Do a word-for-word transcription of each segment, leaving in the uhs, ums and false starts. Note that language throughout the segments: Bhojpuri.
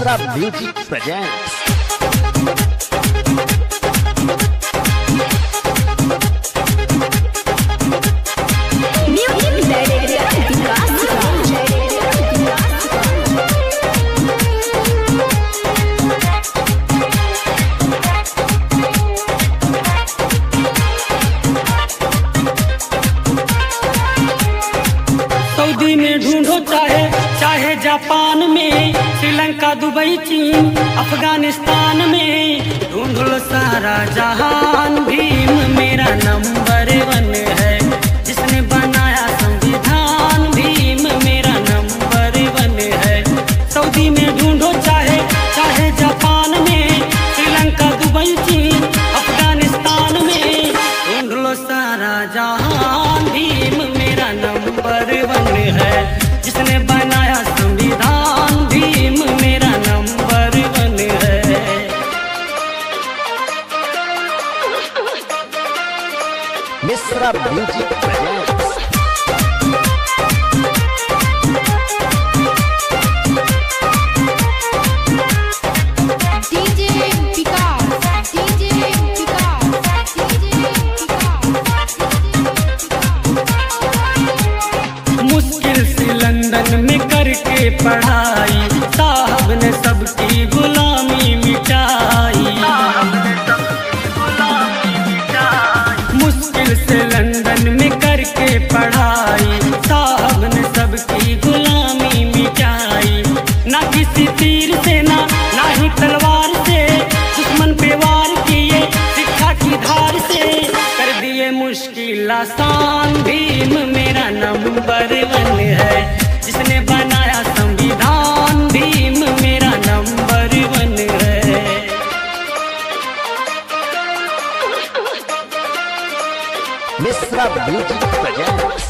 Mishra music presents. सऊदी में ढूंढो चाहे चाहे जापान में, श्रीलंका दुबई चीन अफगानिस्तान में, ढूंढ लो सारा जहान, भीम मेरा नंबर वन है, जिसने बनाया संविधान, भीम मेरा नंबर वन है। सऊदी में ढूंढो चाहे चाहे जापान में, श्रीलंका दुबई चीन अफगानिस्तान में, ढूंढ लो सारा जहान, भीम मेरा नंबर वन है, जिसने बनाया संविधान, भीम मेरा नंबर वन है। Mishra music presents. DJ Vikas, DJ Vikas, DJ मुश्किल से लंदन में करके पढ़ाई, साहब ने सबकी गुलामी मिटाई। मुश्किल से लंदन में करके पढ़ाई, साहब ने सबकी गुलामी मिटाई। ना किसी तीर से ना ना ही तलवार से, दुश्मन पे वार किए शिक्षा की धार से, कर दिए मुश्किल आसान, भीम मेरा नंबर वन है, जिसने बनाया संविधान, भीम मेरा नंबर वन है। Mishra music presents.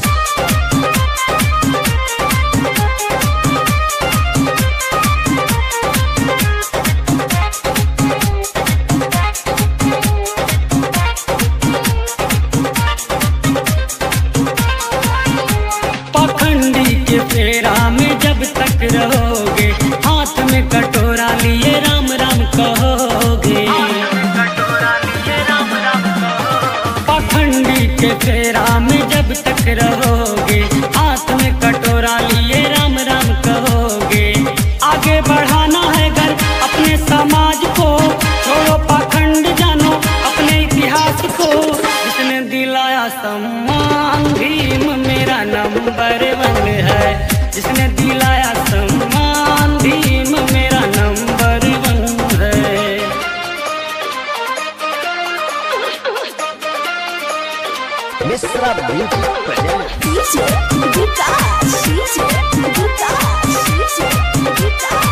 पाखंडी के फेरा में जब तक रहोगे, हाथ में कटोरा लिए राम राम कहोगे। पाखंडी के फेरा में जब तक रहोगे, हाथ में कटोरा लिए राम राम कहोगे। आगे बढ़ाना है घर अपने समाज को, छोड़ो पाखंड जानो अपने इतिहास को, जिसने दिलाया सम्मान, भीम मेरा नंबर वन है, जिसने दिलाया सम्मान, भीम मेरा नंबर वन है। Mishra music presents. DJ Vikas, DJ Vikas, DJ Vikas.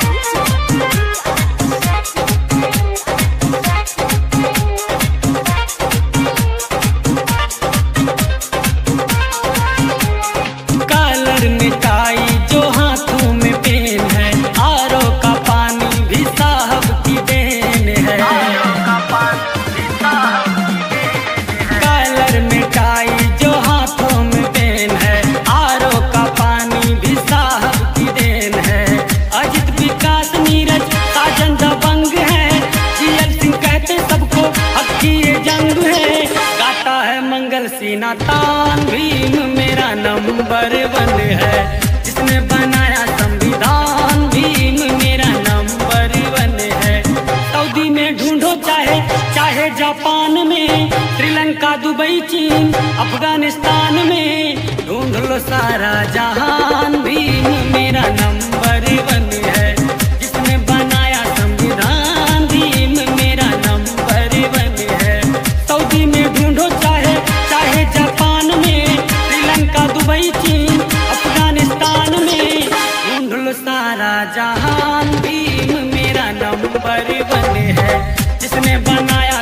Colour मिटाई जो हाथों में पेन है, आरो का पानी भी साहब की देन है। कलर मिटाई जो हाथों में पेन है, आरो का पानी भी साहब की देन है। अजित विकास नीरज साजन दबंग है, जीएल सिंह कहते सबको हक की ये जंग है, गाता है मंगल सीना तान, भीम मेरा नंबर वन है, जिसने बनाया संविधान, भीम मेरा नंबर वन है। सऊदी में ढूंढो चाहे चाहे जापान में, श्रीलंका दुबई चीन अफगानिस्तान में, ढूंढ लो सारा जहान, भीम मेरा नंबर वन है, जिसने बनाया संविधान, भीम मेरा नंबर वन है। सऊदी में ढूंढो चाहे चाहे जापान में, श्रीलंका दुबई चीन अफगानिस्तान में, ढूंढ लो सारा जहान, भीम मेरा नंबर वन है, जिसने बनाया